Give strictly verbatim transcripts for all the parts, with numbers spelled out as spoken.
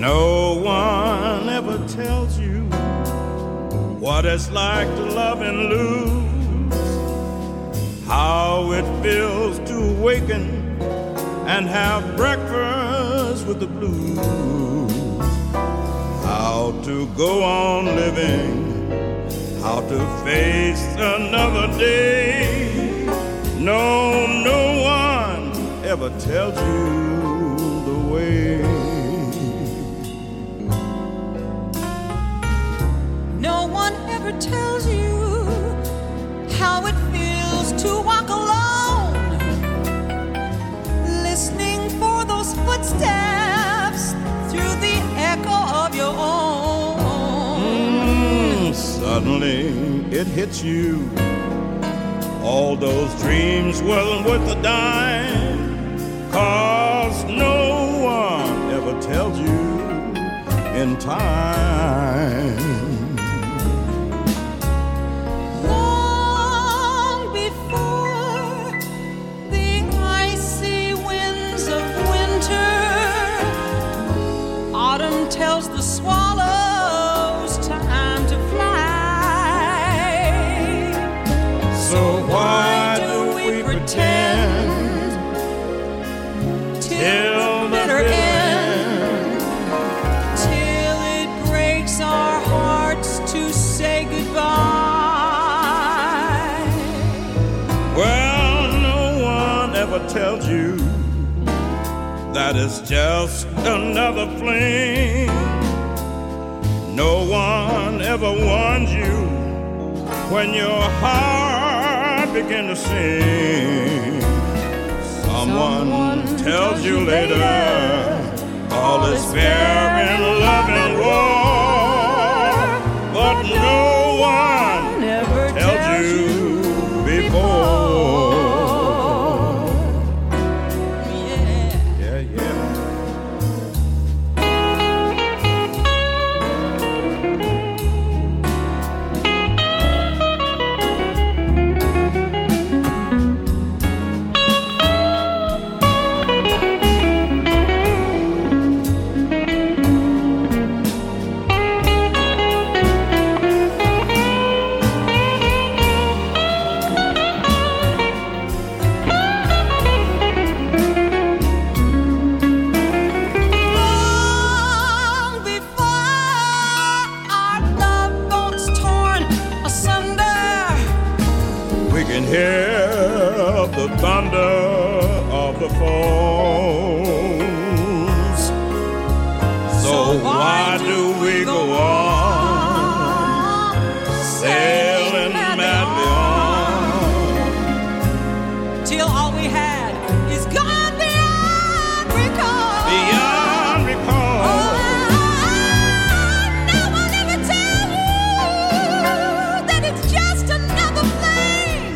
No one ever tells you what it's like to love and lose, how it feels to awaken and have breakfast with the blues, how to go on living, how to face another day. No, no one ever tells you the way. No one ever tells you how it feels to walk alone, listening for those footsteps through the echo of your own. Mm, suddenly it hits you, all those dreams wasn't worth a dime, 'cause no one ever tells you in time. Tells the swallows time to fly. So why do we pretend till the bitter end, till it breaks our hearts to say goodbye? Well, no one ever tells you that it's just another fling. No one ever warns you when your heart begins to sing. Someone, Someone tells you later, later all is fair in love and war, but no one ever tells you before. Hear the thunder of the falls. So why do we go on sailing madly on till all we had is gone beyond recall? Beyond recall. Oh, no one ever tells you that it's just another flame.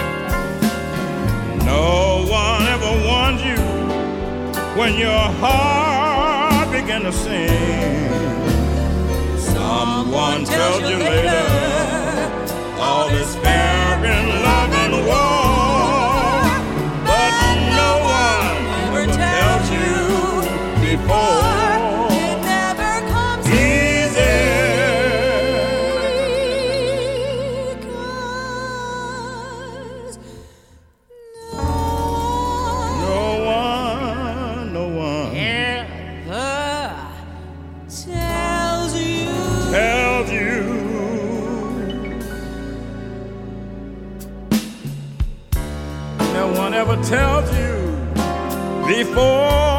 No one ever warns you when your heart begins to sing. Someone tells you later all is fair in love and war, but no one ever tells you before. It never comes easy. No one ever tells you before.